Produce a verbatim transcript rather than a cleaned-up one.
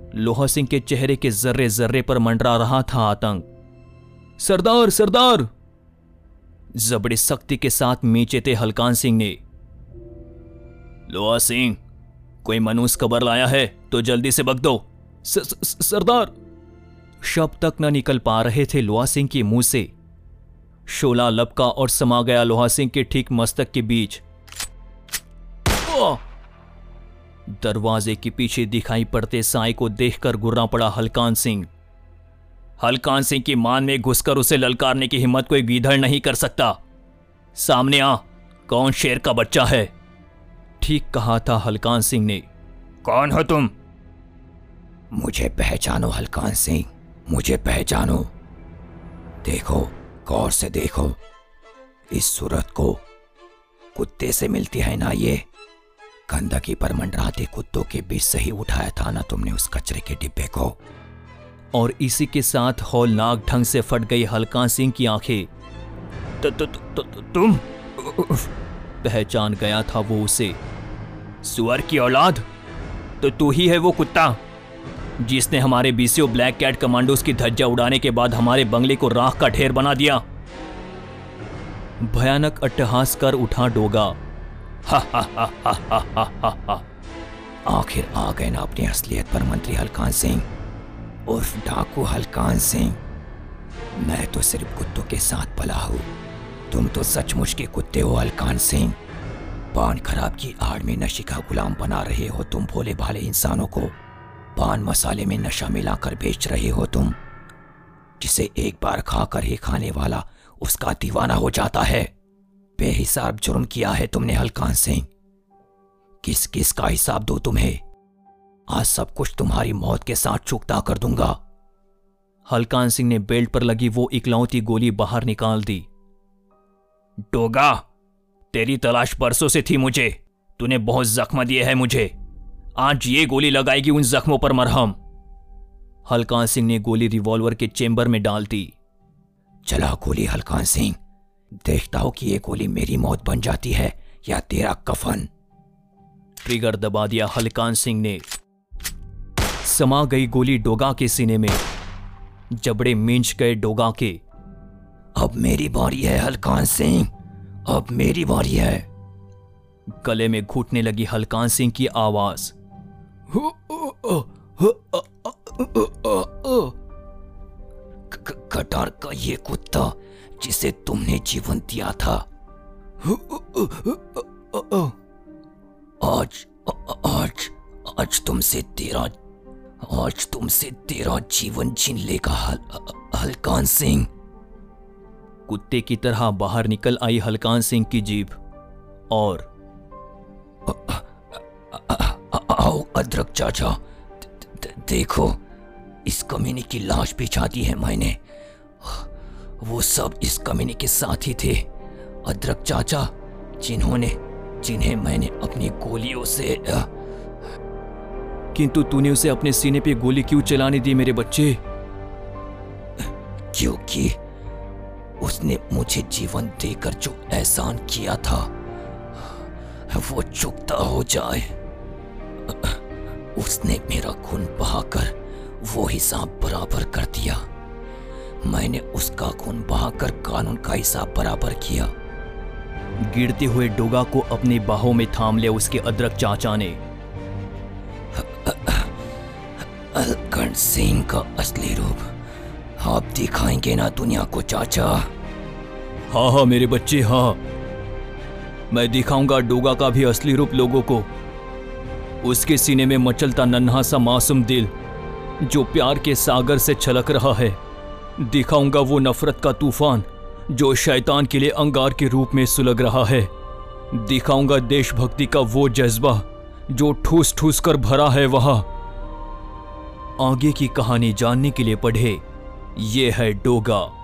लोहा सिंह के चेहरे के जर्रे जर्रे पर मंडरा रहा था आतंक। सरदार सरदार, जबड़े सख्ती के साथ मीचे थे हलकान सिंह ने। लोहा सिंह, कोई मनुष्य खबर लाया है तो जल्दी से बक दो। स, स, सरदार, शब्द तक न निकल पा रहे थे लोहा सिंह के मुंह से। शोला लपका और समा गया लोहा सिंह के ठीक मस्तक के बीच। दरवाजे के पीछे दिखाई पड़ते साए को देखकर गुर्रा पड़ा हलकान सिंह। हलकान सिंह की मान में घुसकर उसे ललकारने की हिम्मत कोई गीधड़ नहीं कर सकता। सामने आ, कौन शेर का बच्चा है? ठीक कहा था हलकान सिंह ने। कौन हो तुम? मुझे पहचानो हलकान सिंह, मुझे पहचानो। देखो, गौर से देखो, इस सूरत को कुत्ते से मिलती है ना ये? गंदगी पर मंडराते कुत्तों के बीच से ही उठाया था ना तुमने उस कचरे के डिब्बे को? और इसी के साथ हौलनाक ढंग से फट गई हलकान सिंह की आंखें। तु, तु, तु, तु, तुम? पहचान गया था वो उसे। सुअर की औलाद, तो तू ही है वो कुत्ता जिसने हमारे बीसीओ ब्लैक कैट कमांडोज की धज्जा उड़ाने के बाद हमारे बंगले को राख का ढेर बना दिया। भयानक अट्टहास कर उठा डोगा। हा हा हा हा हा हा हा हा। आखिर आ गए ना अपनी असलियत पर मंत्री हलकान सिंह, उर्फ डाकू हलकान सिंह। मैं तो सिर्फ कुत्तों के साथ पला हूं, तुम तो सचमुच के कुत्ते हो हलकान सिंह। पान खराब की आड़ में नशे का गुलाम बना रहे हो तुम भोले भाले इंसानों को। पान मसाले में नशा मिलाकर बेच रहे हो तुम, जिसे एक बार खाकर ही खाने वाला उसका दीवाना हो जाता है। बेहिसाब जुर्म किया है तुमने हलकान सिंह। किस किस का हिसाब दो तुम्हें? आज सब कुछ तुम्हारी मौत के साथ चुकता कर दूंगा। हलकान सिंह ने बेल्ट पर लगी वो इकलौती गोली बाहर निकाल दी। डोगा, तेरी तलाश परसों से थी मुझे। तूने बहुत जख्म दिए हैं मुझे। आज ये गोली लगाएगी उन जख्मों पर मरहम। हलकान सिंह ने गोली रिवॉल्वर के चेंबर में डाल दी। चला गोली हलकान सिंह, देखता हूं कि ये गोली मेरी मौत बन जाती है या तेरा कफन। ट्रिगर दबा दिया हलकान सिंह ने। समा गई गोली डोगा के सीने में। जबड़े मींच गए डोगा के। अब मेरी बारी है हलकान सिंह, अब मेरी बारी है। गले में घुटने लगी हलकान सिंह की आवाज। कटार का ये कुत्ता जिसे तुमने जीवन दिया था, आज आज आज तुमसे तेरा आज तुमसे तेरा जीवन छीन लेगा हल, हलकान सिंह। कुत्ते की तरह बाहर निकल आई हलकान सिंह की जीभ और आओ अदरक चाचा, देखो इस कमीने की लाश बिछा दी है मैंने। वो सब इस कमीने के साथ ही थे अदरक चाचा, जिन्होंने जिन्हें मैंने अपनी गोलियों से। किंतु तूने उसे अपने सीने पे गोली क्यों चलाने दी मेरे बच्चे? क्योंकि उसने मुझे जीवन देकर जो एहसान किया था वो चुकता हो जाए। उसने मेरा खून बहाकर वो हिसाब बराबर कर दिया। मैंने उसका खून बहाकर कानून का हिसाब बराबर किया। गिरते हुए डोगा को अपनी बाहों में थाम लिया उसके अदरक चाचा ने। हलकान सिंह का असली रूप आप दिखाएंगे ना दुनिया को चाचा? हाँ हाँ मेरे बच्चे, हाँ, मैं दिखाऊंगा डोगा का भी असली रूप लोगों को। उसके सीने में मचलता नन्हा सा मासूम दिल जो प्यार के सागर से छलक रहा है। दिखाऊंगा वो नफरत का तूफान जो शैतान के लिए अंगार के रूप में सुलग रहा है। दिखाऊंगा देशभक्ति का वो जज्बा जो ठूस ठूस कर भरा है वहां। आगे की कहानी जानने के लिए पढ़े ये है डोगा।